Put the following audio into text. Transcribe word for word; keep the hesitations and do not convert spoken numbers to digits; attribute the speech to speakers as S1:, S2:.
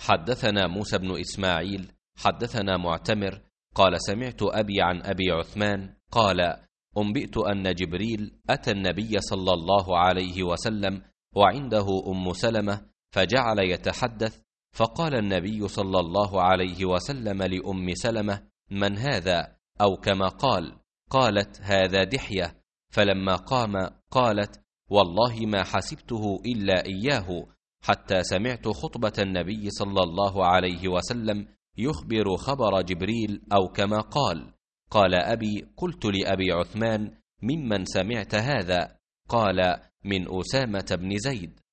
S1: حدثنا موسى بن إسماعيل حدثنا معتمر قال سمعت أبي عن أبي عثمان قال أنبئت أن جبريل أتى النبي صلى الله عليه وسلم وعنده أم سلمة فجعل يتحدث، فقال النبي صلى الله عليه وسلم لأم سلمة: من هذا؟ أو كما قال. قالت: هذا دحية. فلما قام قالت: والله ما حسبته إلا إياه، حتى سمعت خطبة النبي صلى الله عليه وسلم يخبر خبر جبريل أو كما قال. قال أبي: قلت لأبي عثمان: ممن سمعت هذا؟ قال: من أسامة بن زيد.